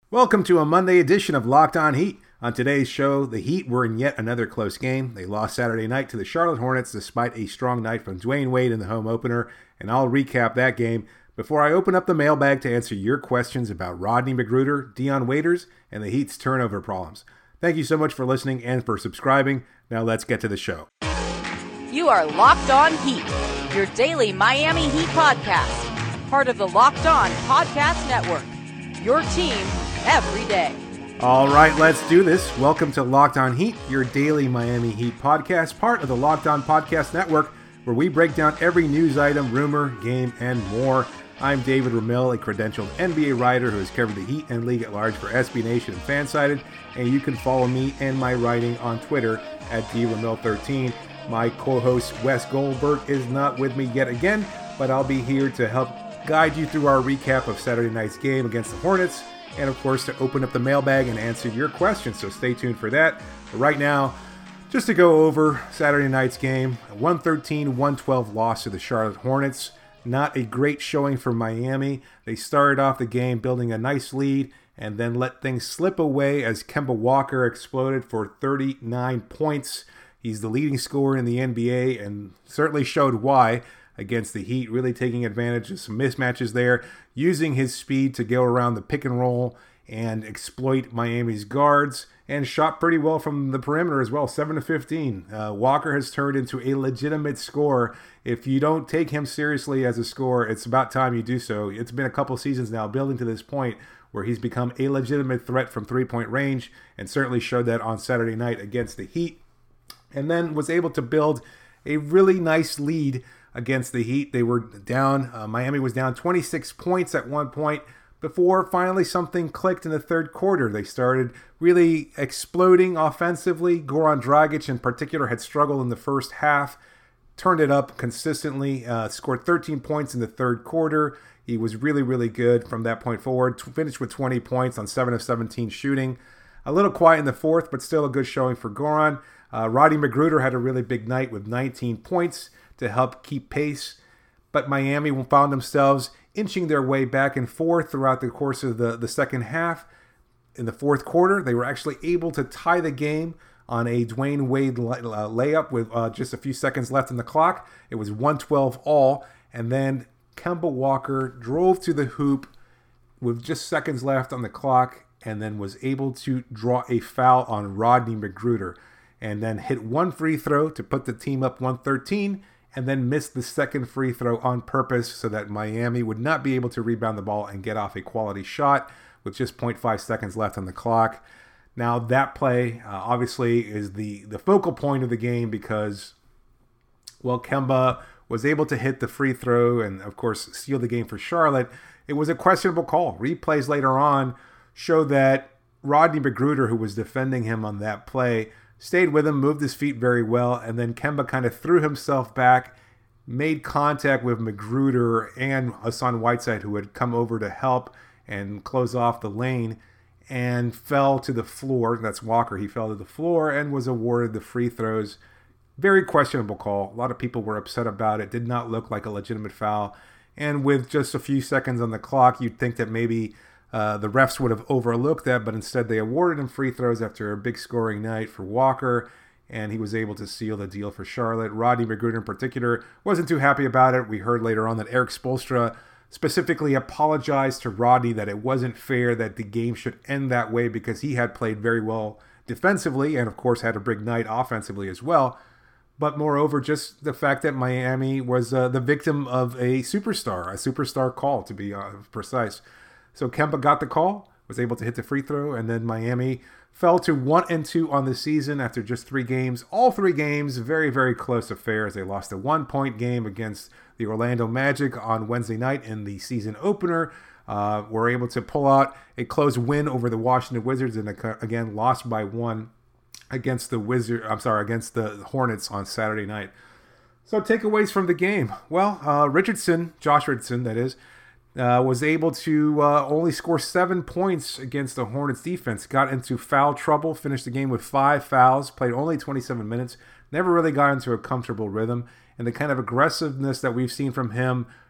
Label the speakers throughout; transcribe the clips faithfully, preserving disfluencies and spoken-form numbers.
Speaker 1: Welcome to a Monday edition of Locked On Heat. On today's show, the Heat were in yet another close game. They lost Saturday night to the Charlotte Hornets despite a strong night from Dwayne Wade in the home opener, and I'll recap that game before I open up the mailbag to answer your questions about Rodney McGruder, Dion Waiters, and the Heat's turnover problems. Thank you so much for listening and for subscribing. Now let's get to the show.
Speaker 2: You are Locked On Heat, your daily Miami Heat podcast, part of the Locked On Podcast Network, your team every day.
Speaker 1: All right, let's do this. Welcome to Locked On Heat, your daily Miami Heat podcast, part of the Locked On Podcast Network, where we break down every news item, rumor, game, and more. I'm David Ramil, a credentialed N B A writer who has covered the Heat and League at Large for S B Nation and Fansided, and you can follow me and my writing on Twitter at D Ramil thirteen. My co-host Wes Goldberg is not with me yet again, but I'll be here to help guide you through our recap of Saturday night's game against the Hornets, and of course to open up the mailbag and answer your questions, so stay tuned for that. But right now, just to go over Saturday night's game, a one thirteen one twelve loss to the Charlotte Hornets. Not a great showing for Miami. They started off the game building a nice lead and then let things slip away as Kemba Walker exploded for thirty-nine points. He's the leading scorer in the N B A and certainly showed why against the Heat, really taking advantage of some mismatches there, using his speed to go around the pick and roll and exploit Miami's guards, and shot pretty well from the perimeter as well, seven to fifteen. Uh, Walker has turned into a legitimate scorer. If you don't take him seriously as a scorer, it's about time you do so. It's been a couple seasons now building to this point where he's become a legitimate threat from three-point range, and certainly showed that on Saturday night against the Heat, and then was able to build a really nice lead against the Heat. They were down, uh, Miami was down twenty-six points at one point before finally something clicked in the third quarter. They started really exploding offensively. Goran Dragic in particular had struggled in the first half, turned it up consistently, uh, scored thirteen points in the third quarter. He was really, really good from that point forward, finished with twenty points on seven of seventeen shooting. A little quiet in the fourth, but still a good showing for Goran. Uh, Rodney McGruder had a really big night with nineteen points to help keep pace, but Miami found themselves inching their way back and forth throughout the course of the, the second half. In the fourth quarter, they were actually able to tie the game on a Dwayne Wade lay, uh, layup with uh, just a few seconds left on the clock. It was one twelve all, and then Kemba Walker drove to the hoop with just seconds left on the clock and then was able to draw a foul on Rodney McGruder and then hit one free throw to put the team up one thirteen, and then missed the second free throw on purpose so that Miami would not be able to rebound the ball and get off a quality shot with just zero point five seconds left on the clock. Now that play uh, obviously is the, the focal point of the game because, well, Kemba was able to hit the free throw and, of course, seal the game for Charlotte. It was a questionable call. Replays later on show that Rodney McGruder, who was defending him on that play, stayed with him, moved his feet very well, and then Kemba kind of threw himself back, made contact with McGruder and Hassan Whiteside, who had come over to help and close off the lane, and fell to the floor. That's Walker. He fell to the floor and was awarded the free throws. Very questionable call. A lot of people were upset about it. Did not look like a legitimate foul. And with just a few seconds on the clock, you'd think that maybe Uh, the refs would have overlooked that, but instead they awarded him free throws after a big scoring night for Walker, and he was able to seal the deal for Charlotte. Rodney McGruder in particular wasn't too happy about it. We heard later on that Eric Spoelstra specifically apologized to Rodney that it wasn't fair that the game should end that way because he had played very well defensively and, of course, had a big night offensively as well. But moreover, just the fact that Miami was uh, the victim of a superstar, a superstar call to be uh, precise. So Kemba got the call, was able to hit the free throw, and then Miami fell to one and two on the season after just three games. All three games, very, very close affairs. They lost a one-point game against the Orlando Magic on Wednesday night in the season opener. Uh, were able to pull out a close win over the Washington Wizards, and again lost by one against the Wizard. I'm sorry, against the Hornets on Saturday night. So takeaways from the game. Well, uh, Richardson, Josh Richardson, that is. Uh, was able to uh, only score seven points against the Hornets defense. Got into foul trouble, finished the game with five fouls, played only twenty-seven minutes, never really got into a comfortable rhythm. And the kind of aggressiveness that we've seen from him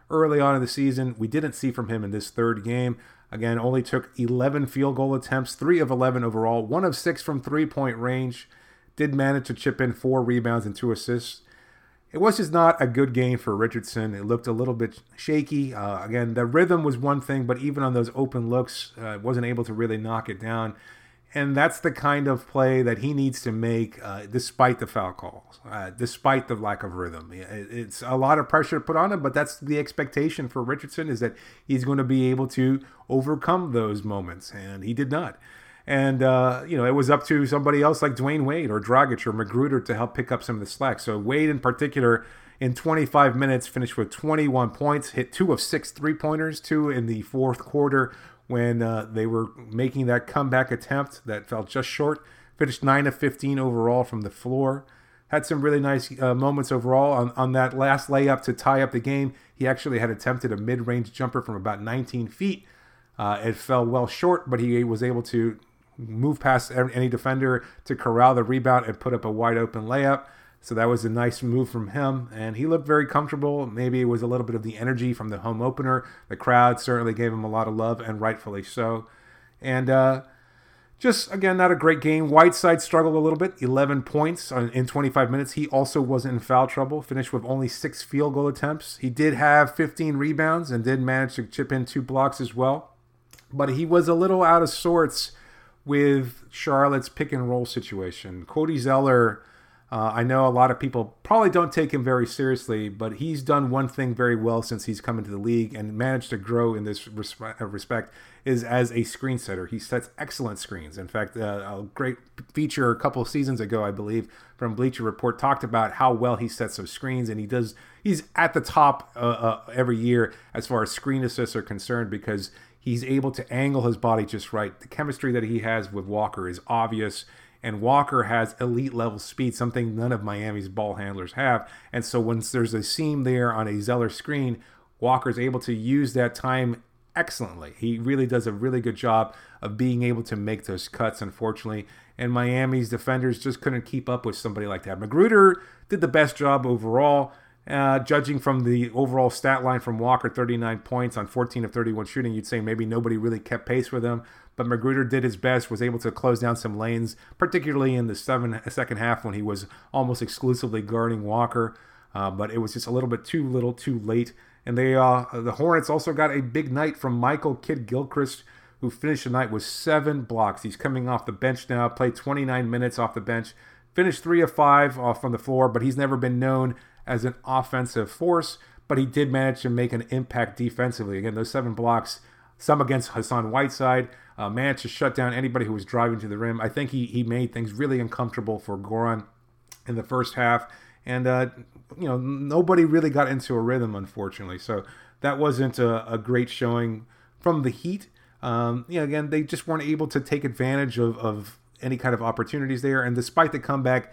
Speaker 1: early on in the season. We didn't see from him in this third game. Again, only took eleven field goal attempts, three of eleven overall, one of six from three-point range. Did manage to chip in four rebounds and two assists. It was just not a good game for Richardson. It looked a little bit shaky. Uh, again, the rhythm was one thing, but even on those open looks, uh, wasn't able to really knock it down. And that's the kind of play that he needs to make uh, despite the foul calls, uh, despite the lack of rhythm. It's a lot of pressure to put on him, but that's the expectation for Richardson, is that he's going to be able to overcome those moments, and he did not. And, uh, you know, it was up to somebody else like Dwayne Wade or Dragic or Magruder to help pick up some of the slack. So Wade in particular, in twenty-five minutes, finished with twenty-one points, hit two of six three-pointers, two in the fourth quarter, when uh, they were making that comeback attempt that fell just short. Finished nine of fifteen overall from the floor. Had some really nice uh, moments overall. On, on that last layup to tie up the game, he actually had attempted a mid-range jumper from about nineteen feet. Uh, it fell well short, but he was able to move past any defender to corral the rebound and put up a wide-open layup. So that was a nice move from him, and he looked very comfortable. Maybe it was a little bit of the energy from the home opener. The crowd certainly gave him a lot of love, and rightfully so. And uh, just, again, not a great game. Whiteside struggled a little bit, eleven points in twenty-five minutes. He also wasn't in foul trouble, finished with only six field goal attempts. He did have fifteen rebounds and did manage to chip in two blocks as well. But he was a little out of sorts with Charlotte's pick and roll situation. Cody Zeller, uh, I know a lot of people probably don't take him very seriously, but he's done one thing very well since he's come into the league and managed to grow in this respect, is as a screen setter. He sets excellent screens. In fact, uh, a great feature a couple of seasons ago, I believe, from Bleacher Report talked about how well he sets those screens, and he does. He's at the top uh, uh, every year as far as screen assists are concerned, because he's able to angle his body just right. The chemistry that he has with Walker is obvious, and Walker has elite level speed, something none of Miami's ball handlers have. And so when there's a seam there on a Zeller screen, Walker's able to use that time excellently. He really does a really good job of being able to make those cuts, unfortunately. And Miami's defenders just couldn't keep up with somebody like that. Magruder did the best job overall. Uh, judging from the overall stat line from Walker, thirty-nine points on fourteen of thirty-one shooting, you'd say maybe nobody really kept pace with him. But Magruder did his best, was able to close down some lanes, particularly in the seven, second half when he was almost exclusively guarding Walker. Uh, but it was just a little bit too little, too late. And they, uh, the Hornets also got a big night from Michael Kidd-Gilchrist, who finished the night with seven blocks. He's coming off the bench now, played twenty-nine minutes off the bench, finished three of five off from the floor, but he's never been known as an offensive force, but he did manage to make an impact defensively. Again, those seven blocks, some against Hassan Whiteside, uh, managed to shut down anybody who was driving to the rim. I think he he made things really uncomfortable for Goran in the first half, and uh, you know, nobody really got into a rhythm, unfortunately. So that wasn't a, a great showing from the Heat. Um, you know, again, they just weren't able to take advantage of, of any kind of opportunities there, and despite the comeback,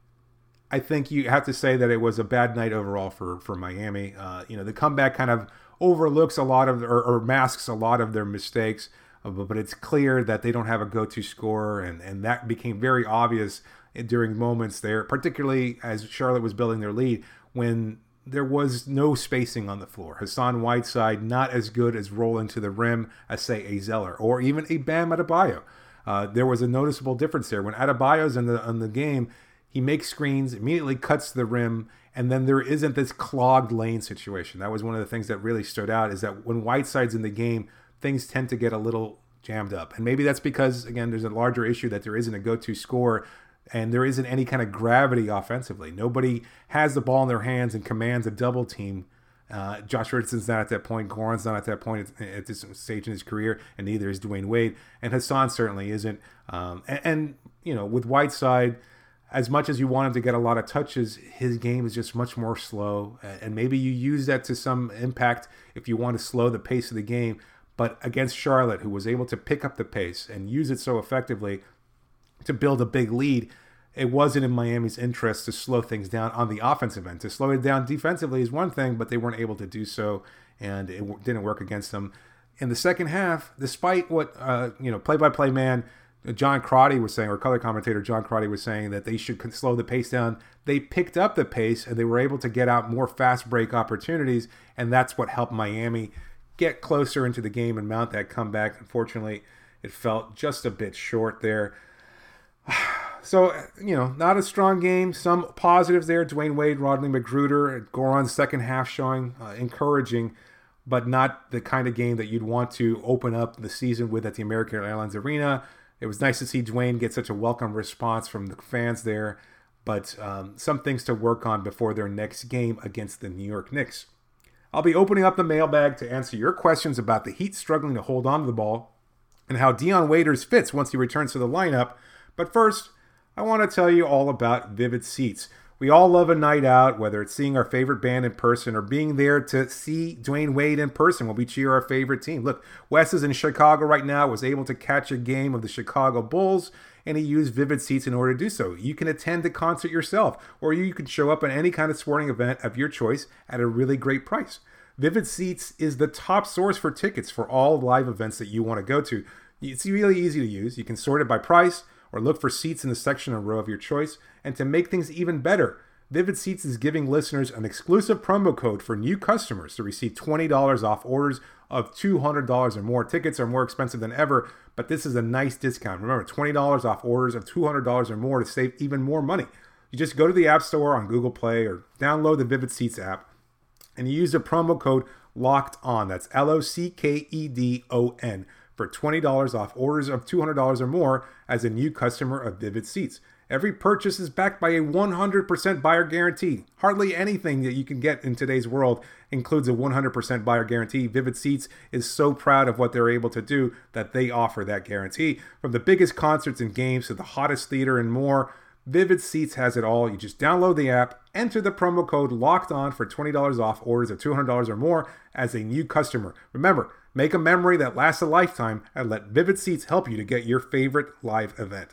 Speaker 1: I think you have to say that it was a bad night overall for, for Miami. Uh, you know, the comeback kind of overlooks a lot of, or, or masks a lot of their mistakes, uh, but, but it's clear that they don't have a go-to scorer, and, and that became very obvious during moments there, particularly as Charlotte was building their lead, when there was no spacing on the floor. Hassan Whiteside not as good as rolling to the rim as, say, a Zeller, or even a Bam Adebayo. Uh, there was a noticeable difference there. When Adebayo's in the, in the game, he makes screens, immediately cuts to the rim, and then there isn't this clogged lane situation. That was one of the things that really stood out, is that when Whiteside's in the game, things tend to get a little jammed up. And maybe that's because, again, there's a larger issue that there isn't a go-to scorer, and there isn't any kind of gravity offensively. Nobody has the ball in their hands and commands a double team. Uh, Josh Richardson's not at that point. Goran's not at that point at, at this stage in his career, and neither is Dwayne Wade. And Hassan certainly isn't. Um, and, and, you know, with Whiteside, as much as you want him to get a lot of touches, his game is just much more slow. And maybe you use that to some impact if you want to slow the pace of the game. But against Charlotte, who was able to pick up the pace and use it so effectively to build a big lead, it wasn't in Miami's interest to slow things down on the offensive end. To slow it down defensively is one thing, but they weren't able to do so, and it didn't work against them. In the second half, despite what, uh, you know, play-by-play man John Crotty was saying, or color commentator John Crotty was saying, that they should slow the pace down. They picked up the pace and they were able to get out more fast break opportunities, and that's what helped Miami get closer into the game and mount that comeback. Unfortunately, it felt just a bit short there. So, you know, not a strong game. Some positives there. Dwayne Wade, Rodney McGruder, Goran's second half showing uh, encouraging, but not the kind of game that you'd want to open up the season with at the American Airlines Arena. It was nice to see Dwayne get such a welcome response from the fans there, but um, some things to work on before their next game against the New York Knicks. I'll be opening up the mailbag to answer your questions about the Heat struggling to hold on to the ball and how Dion Waiters fits once he returns to the lineup. But first, I want to tell you all about Vivid Seats. We all love a night out, whether it's seeing our favorite band in person or being there to see Dwayne Wade in person when we cheer our favorite team. Look, Wes is in Chicago right now, was able to catch a game of the Chicago Bulls, and he used Vivid Seats in order to do so. You can attend the concert yourself, or you can show up at any kind of sporting event of your choice at a really great price. Vivid Seats is the top source for tickets for all live events that you want to go to. It's really easy to use. You can sort it by price, or look for seats in the section or row of your choice. And to make things even better, Vivid Seats is giving listeners an exclusive promo code for new customers to receive twenty dollars off orders of two hundred dollars or more. Tickets are more expensive than ever, but this is a nice discount. Remember, twenty dollars off orders of two hundred dollars or more to save even more money. You just go to the App Store on Google Play or download the Vivid Seats app, and you use the promo code LOCKEDON. That's L O C K E D O N. for twenty dollars off orders of two hundred dollars or more as a new customer of Vivid Seats. Every purchase is backed by a one hundred percent buyer guarantee. Hardly anything that you can get in today's world includes a one hundred percent buyer guarantee. Vivid Seats is so proud of what they're able to do that they offer that guarantee. From the biggest concerts and games to the hottest theater and more, Vivid Seats has it all. You just download the app, enter the promo code LOCKEDON for twenty dollars off orders of two hundred dollars or more as a new customer. Remember, make a memory that lasts a lifetime and let Vivid Seats help you to get your favorite live event.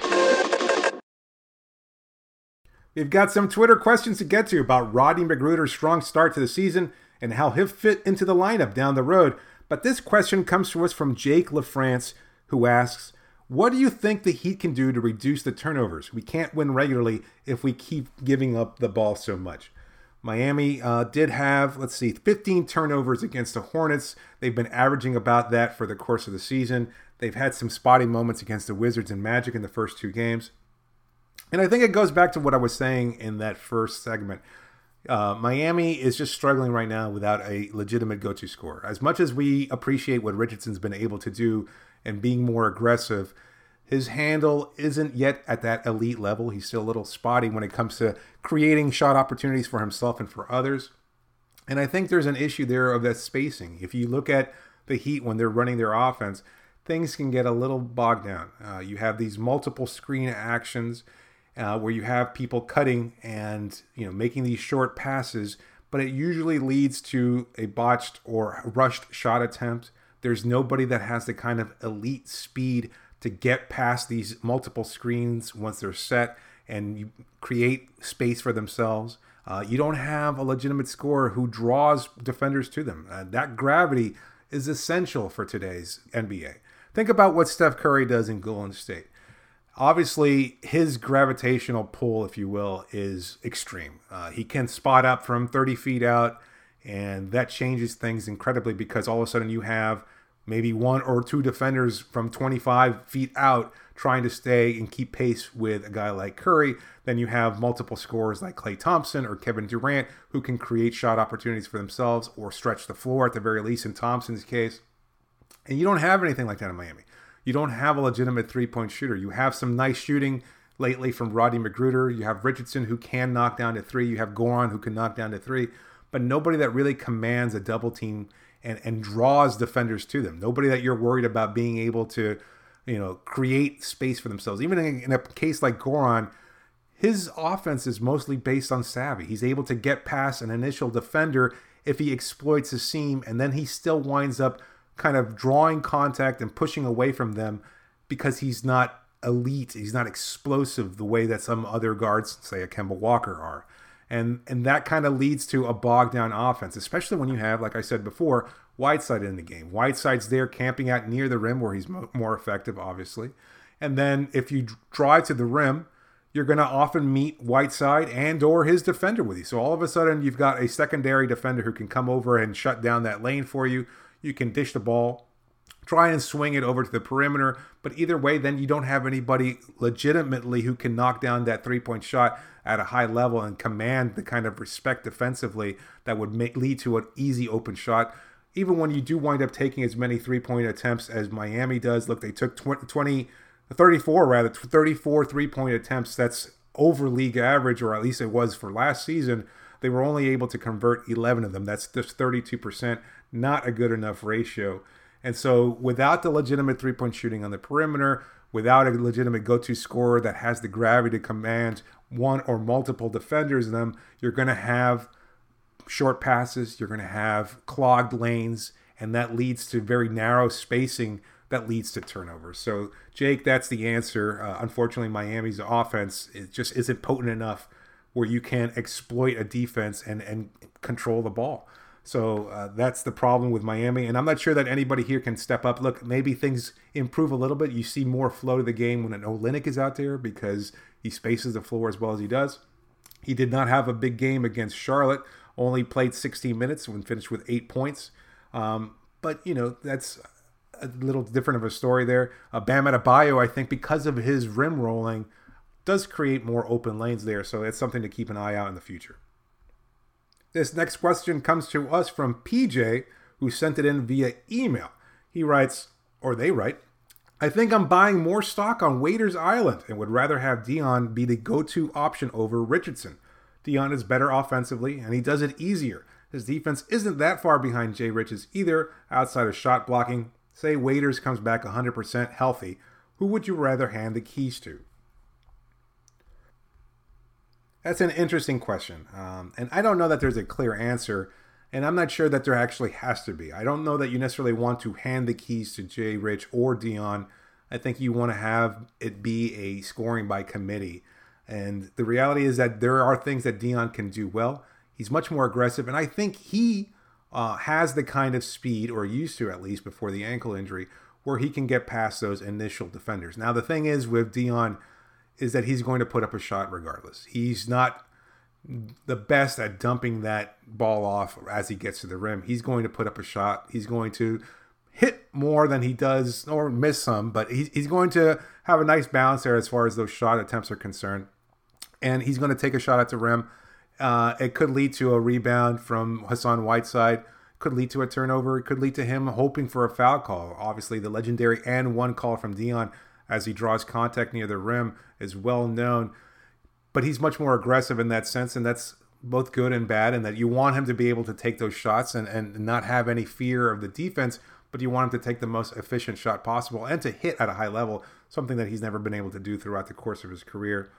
Speaker 1: We've got some Twitter questions to get to about Rodney McGruder's strong start to the season and how he'll fit into the lineup down the road. But this question comes to us from Jake LaFrance, who asks, what do you think the Heat can do to reduce the turnovers? We can't win regularly if we keep giving up the ball so much. Miami uh, did have, let's see, fifteen turnovers against the Hornets. They've been averaging about that for the course of the season. They've had some spotty moments against the Wizards and Magic in the first two games. And I think it goes back to what I was saying in that first segment. Uh, Miami is just struggling right now without a legitimate go-to scorer. As much as we appreciate what Richardson's been able to do and being more aggressive, his handle isn't yet at that elite level. He's still a little spotty when it comes to creating shot opportunities for himself and for others. And I think there's an issue there of that spacing. If you look at the Heat when they're running their offense, things can get a little bogged down. Uh, you have these multiple screen actions uh, where you have people cutting and, you know, making these short passes, but it usually leads to a botched or rushed shot attempt. There's nobody that has the kind of elite speed to get past these multiple screens once they're set and you create space for themselves. Uh, you don't have a legitimate scorer who draws defenders to them. Uh, that gravity is essential for today's N B A. Think about what Steph Curry does in Golden State. Obviously, his gravitational pull, if you will, is extreme. Uh, he can spot up from thirty feet out, and that changes things incredibly because all of a sudden you have maybe one or two defenders from twenty-five feet out trying to stay and keep pace with a guy like Curry. Then you have multiple scorers like Klay Thompson or Kevin Durant who can create shot opportunities for themselves or stretch the floor at the very least in Thompson's case. And you don't have anything like that in Miami. You don't have a legitimate three-point shooter. You have some nice shooting lately from Rodney McGruder. You have Richardson who can knock down to three. You have Goran who can knock down to three. But nobody that really commands a double team and, and draws defenders to them. Nobody that you're worried about being able to, you know, create space for themselves. Even in, in a case like Goran, his offense is mostly based on savvy. He's able to get past an initial defender if he exploits a seam, and then he still winds up kind of drawing contact and pushing away from them because he's not elite. He's not explosive the way that some other guards, say a Kemba Walker, are. And and that kind of leads to a bogged down offense, especially when you have, like I said before, Whiteside in the game. Whiteside's there camping out near the rim where he's mo- more effective, obviously. And then if you drive to the rim, you're going to often meet Whiteside and or his defender with you. So all of a sudden, you've got a secondary defender who can come over and shut down that lane for you. You can dish the ball, try and swing it over to the perimeter. But either way, then you don't have anybody legitimately who can knock down that three-point shot at a high level and command the kind of respect defensively that would make, lead to an easy open shot. Even when you do wind up taking as many three-point attempts as Miami does, look, they took twenty, thirty-four rather, thirty-four three-point attempts. That's over league average, or at least it was for last season. They were only able to convert eleven of them. That's just thirty-two percent, not a good enough ratio. And so without the legitimate three-point shooting on the perimeter, without a legitimate go-to scorer that has the gravity to command one or multiple defenders in them, you're going to have short passes, you're going to have clogged lanes, and that leads to very narrow spacing that leads to turnovers. So, Jake, that's the answer. Uh, unfortunately, Miami's offense it just isn't potent enough where you can exploit a defense and, and control the ball. So uh, that's the problem with Miami, and I'm not sure that anybody here can step up. Look, maybe things improve a little bit. You see more flow to the game when an Olynyk is out there because he spaces the floor as well as he does. He did not have a big game against Charlotte, only played sixteen minutes and finished with eight points. Um, but, you know, that's a little different of a story there. Uh, Bam Adebayo, I think, because of his rim rolling, does create more open lanes there. So it's something to keep an eye out in the future. This next question comes to us from P J, who sent it in via email. He writes, or they write, I think I'm buying more stock on Waiters Island and would rather have Dion be the go-to option over Richardson. Dion is better offensively, and he does it easier. His defense isn't that far behind Jay Rich's either, outside of shot blocking. Say Waiters comes back one hundred percent healthy. Who would you rather hand the keys to? That's an interesting question. Um, and I don't know that there's a clear answer. And I'm not sure that there actually has to be. I don't know that you necessarily want to hand the keys to Jay Rich or Dion. I think you want to have it be a scoring by committee. And the reality is that there are things that Dion can do well. He's much more aggressive. And I think he uh, has the kind of speed, or used to at least before the ankle injury, where he can get past those initial defenders. Now, the thing is with Dion is that he's going to put up a shot regardless. He's not the best at dumping that ball off as he gets to the rim. He's going to put up a shot. He's going to hit more than he does, or miss some, but he's, he's going to have a nice balance there as far as those shot attempts are concerned. And he's going to take a shot at the rim. Uh, it could lead to a rebound from Hassan Whiteside. Could lead to a turnover. It could lead to him hoping for a foul call. Obviously, the legendary and one call from Dion as he draws contact near the rim is well known. But he's much more aggressive in that sense, and that's both good and bad, and that you want him to be able to take those shots and, and not have any fear of the defense, but you want him to take the most efficient shot possible and to hit at a high level, something that he's never been able to do throughout the course of his career.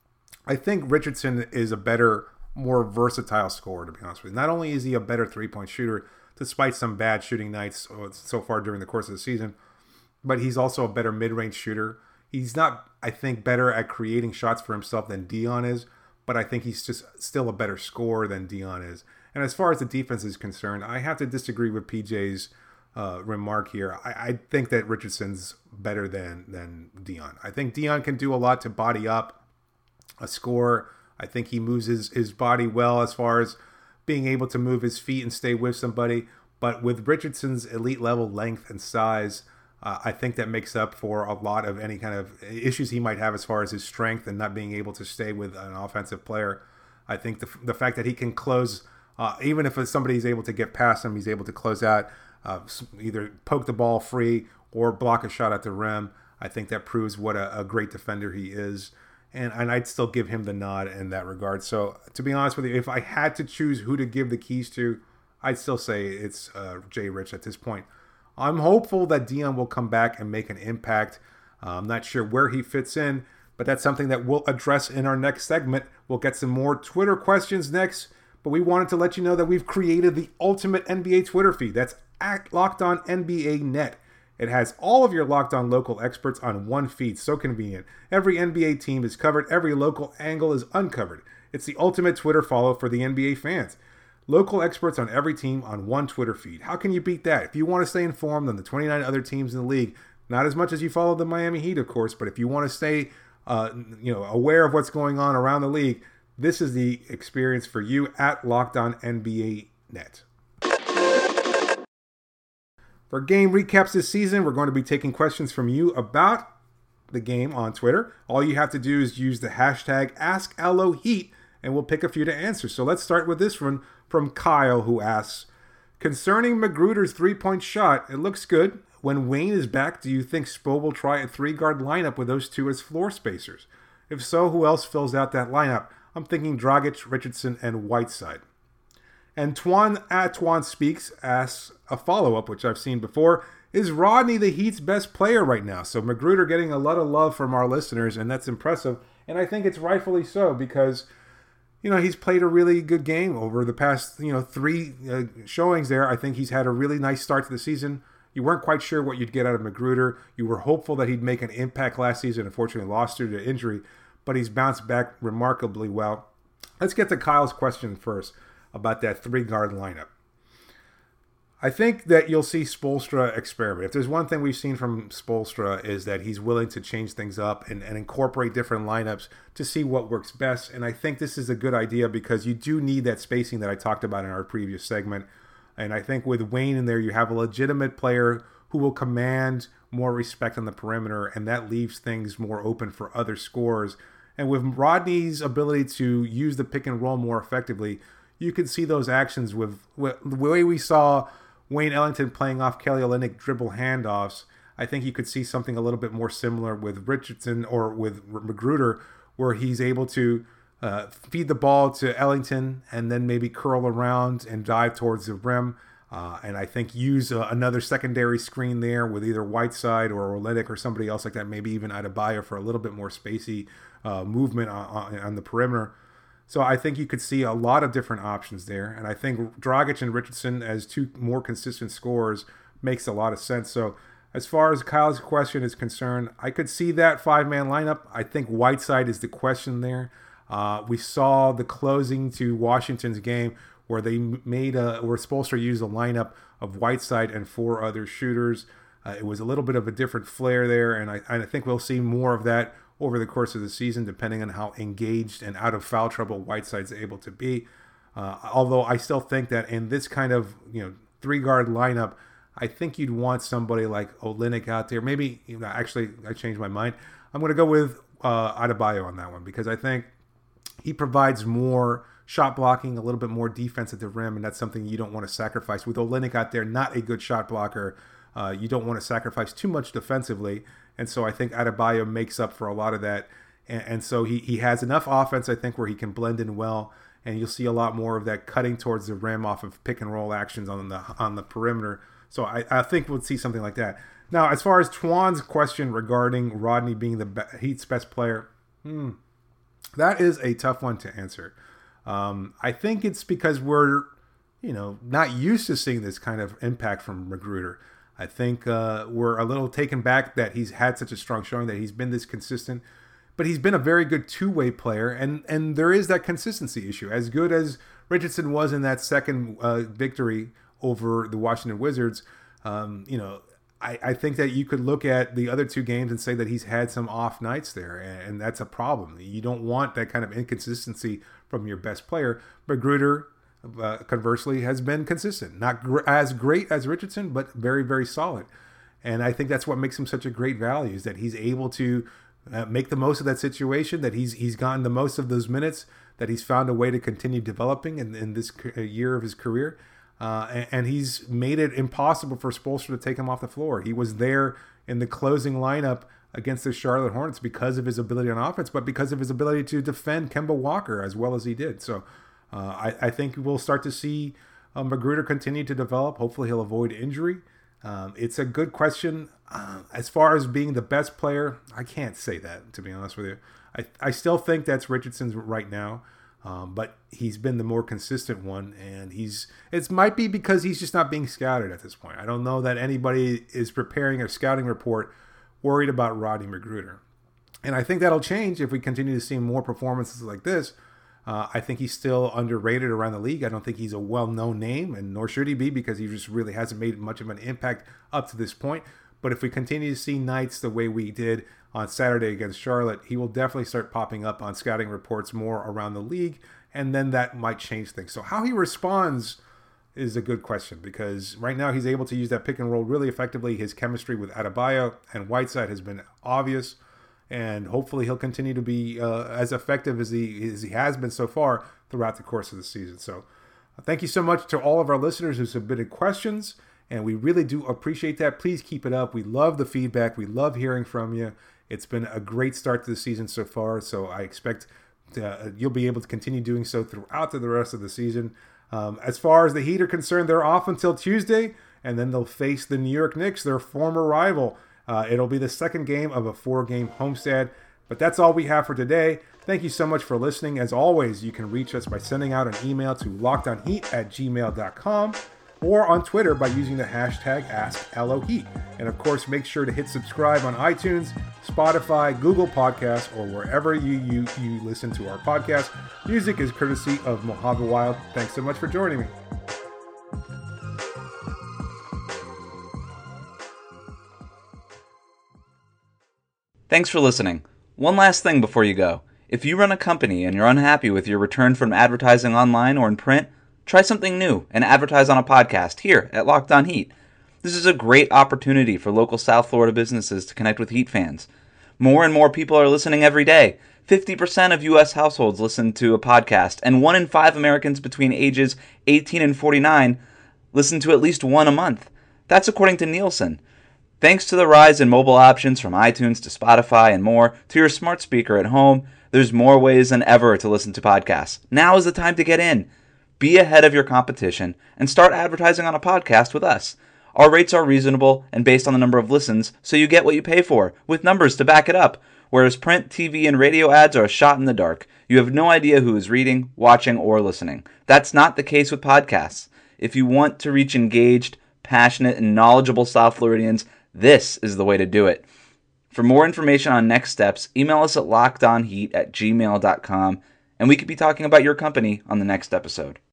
Speaker 1: I think Richardson is a better, more versatile scorer, to be honest with you. Not only is he a better three-point shooter, despite some bad shooting nights so far during the course of the season, but he's also a better mid-range shooter. He's not, I think, better at creating shots for himself than Dion is, but I think he's just still a better scorer than Dion is. And as far as the defense is concerned, I have to disagree with P J's uh, remark here. I, I think that Richardson's better than, than Dion. I think Dion can do a lot to body up a score. I think he moves his, his body well as far as being able to move his feet and stay with somebody. But with Richardson's elite level length and size, Uh, I think that makes up for a lot of any kind of issues he might have as far as his strength and not being able to stay with an offensive player. I think the the fact that he can close, uh, even if somebody is able to get past him, he's able to close out, uh, either poke the ball free or block a shot at the rim. I think that proves what a, a great defender he is. And, and I'd still give him the nod in that regard. So to be honest with you, if I had to choose who to give the keys to, I'd still say it's uh, Jay Rich at this point. I'm hopeful that Dion will come back and make an impact. Uh, I'm not sure where he fits in, but that's something that we'll address in our next segment. We'll get some more Twitter questions next, but we wanted to let you know that we've created the ultimate N B A Twitter feed. That's at Locked On N B A Net. It has all of your Locked On local experts on one feed. So convenient. Every N B A team is covered. Every local angle is uncovered. It's the ultimate Twitter follow for the N B A fans. Local experts on every team on one Twitter feed. How can you beat that? If you want to stay informed on the twenty-nine other teams in the league, Not as much as you follow the Miami Heat, of course, but if you want to stay uh, you know, aware of what's going on around the league, this is the experience for you at Locked On N B A Net. For game recaps this season, we're going to be taking questions from you about the game on Twitter. All you have to do is use the hashtag AskLOHeat, and we'll pick a few to answer. So let's start with this one from Kyle, who asks, concerning McGruder's three-point shot, it looks good. When Wayne is back, do you think Spo will try a three-guard lineup with those two as floor spacers? If so, who else fills out that lineup? I'm thinking Dragic, Richardson, and Whiteside. And Twan at Twan Speaks asks a follow-up, which I've seen before. Is Rodney the Heat's best player right now? So McGruder getting a lot of love from our listeners, and that's impressive. And I think it's rightfully so because, you know, he's played a really good game over the past, you know, three uh, showings there. I think he's had a really nice start to the season. You weren't quite sure what you'd get out of McGruder. You were hopeful that he'd make an impact last season. Unfortunately, lost due to injury, but he's bounced back remarkably well. Let's get to Kyle's question first about that three-guard lineup. I think that you'll see Spoelstra experiment. If there's one thing we've seen from Spoelstra is that he's willing to change things up and, and incorporate different lineups to see what works best. And I think this is a good idea because you do need that spacing that I talked about in our previous segment. And I think with Wayne in there, you have a legitimate player who will command more respect on the perimeter, and that leaves things more open for other scorers. And with Rodney's ability to use the pick and roll more effectively, you can see those actions with, with the way we saw Wayne Ellington playing off Kelly Olynyk dribble handoffs. I think you could see something a little bit more similar with Richardson or with McGruder, where he's able to uh, feed the ball to Ellington and then maybe curl around and dive towards the rim. Uh, and I think use uh, another secondary screen there with either Whiteside or Olynyk or somebody else like that, maybe even Adebayo for a little bit more spacey uh, movement on, on, on the perimeter. So I think you could see a lot of different options there. And I think Dragic and Richardson as two more consistent scorers makes a lot of sense. So as far as Kyle's question is concerned, I could see that five-man lineup. I think Whiteside is the question there. Uh, we saw the closing to Washington's game where they made a, where Spoelstra used a lineup of Whiteside and four other shooters. Uh, it was a little bit of a different flair there, and I, I think we'll see more of that over the course of the season, depending on how engaged and out of foul trouble Whiteside's able to be. Uh, although I still think that in this kind of, you know, three-guard lineup, I think you'd want somebody like Olynyk out there. Maybe, you know, actually, I changed my mind. I'm going to go with uh, Adebayo on that one because I think he provides more shot blocking, a little bit more defense at the rim, and that's something you don't want to sacrifice. With Olynyk out there, not a good shot blocker, uh, you don't want to sacrifice too much defensively. And so I think Adebayo makes up for a lot of that. And, and so he, he has enough offense, I think, where he can blend in well. And you'll see a lot more of that cutting towards the rim off of pick and roll actions on the on the perimeter. So I, I think we'll see something like that. Now, as far as Twan's question regarding Rodney being the be- Heat's best player, hmm, that is a tough one to answer. Um, I think it's because we're, you know, not used to seeing this kind of impact from Magruder. I think uh, we're a little taken back that he's had such a strong showing, that he's been this consistent. But he's been a very good two-way player, and, and there is that consistency issue. As good as Richardson was in that second uh, victory over the Washington Wizards, um, you know, I, I think that you could look at the other two games and say that he's had some off nights there, and, and that's a problem. You don't want that kind of inconsistency from your best player. Magruder, Uh, conversely, has been consistent. Not gr- as great as Richardson, but very, very solid. And I think that's what makes him such a great value, is that he's able to uh, make the most of that situation, that he's he's gotten the most of those minutes, that he's found a way to continue developing in, in this year of his career. Uh, and, and he's made it impossible for Spoelstra to take him off the floor. He was there in the closing lineup against the Charlotte Hornets because of his ability on offense, but because of his ability to defend Kemba Walker as well as he did. So Uh, I, I think we'll start to see uh, Magruder continue to develop. Hopefully he'll avoid injury. Um, it's a good question. Uh, as far as being the best player, I can't say that, to be honest with you. I, I still think that's Richardson's right now, um, but he's been the more consistent one, and he's it might be because he's just not being scouted at this point. I don't know that anybody is preparing a scouting report worried about Rodney Magruder. And I think that'll change if we continue to see more performances like this. Uh, I think he's still underrated around the league. I don't think he's a well-known name, and nor should he be, because he just really hasn't made much of an impact up to this point. But if we continue to see nights the way we did on Saturday against Charlotte, he will definitely start popping up on scouting reports more around the league, and then that might change things. So how he responds is a good question, because right now he's able to use that pick and roll really effectively. His chemistry with Adebayo and Whiteside has been obvious, and hopefully he'll continue to be uh, as effective as he, as he has been so far throughout the course of the season. So uh, thank you so much to all of our listeners who submitted questions, and we really do appreciate that. Please keep it up. We love the feedback. We love hearing from you. It's been a great start to the season so far, so I expect uh, you'll be able to continue doing so throughout the rest of the season. Um, as far as the Heat are concerned, they're off until Tuesday, and then they'll face the New York Knicks, their former rival. Uh, it'll be the second game of a four-game homestand. But that's all we have for today. Thank you so much for listening. As always, you can reach us by sending out an email to lockedonheat at gmail dot com or on Twitter by using the hashtag AskLOHeat. And of course, make sure to hit subscribe on iTunes, Spotify, Google Podcasts, or wherever you, you, you listen to our podcast. Music is courtesy of Mojave Wild. Thanks so much for joining me.
Speaker 3: Thanks for listening. One last thing before you go. If you run a company and you're unhappy with your return from advertising online or in print, try something new and advertise on a podcast here at Locked On Heat. This is a great opportunity for local South Florida businesses to connect with Heat fans. More and more people are listening every day. fifty percent of U S households listen to a podcast, and one in five Americans between ages eighteen and forty-nine listen to at least one a month. That's according to Nielsen. Thanks to the rise in mobile options from iTunes to Spotify and more to your smart speaker at home, there's more ways than ever to listen to podcasts. Now is the time to get in. Be ahead of your competition and start advertising on a podcast with us. Our rates are reasonable and based on the number of listens, so you get what you pay for, with numbers to back it up. Whereas print, T V, and radio ads are a shot in the dark. You have no idea who is reading, watching, or listening. That's not the case with podcasts. If you want to reach engaged, passionate, and knowledgeable South Floridians, this is the way to do it. For more information on next steps, email us at lockedonheat at gmail dot com, and we could be talking about your company on the next episode.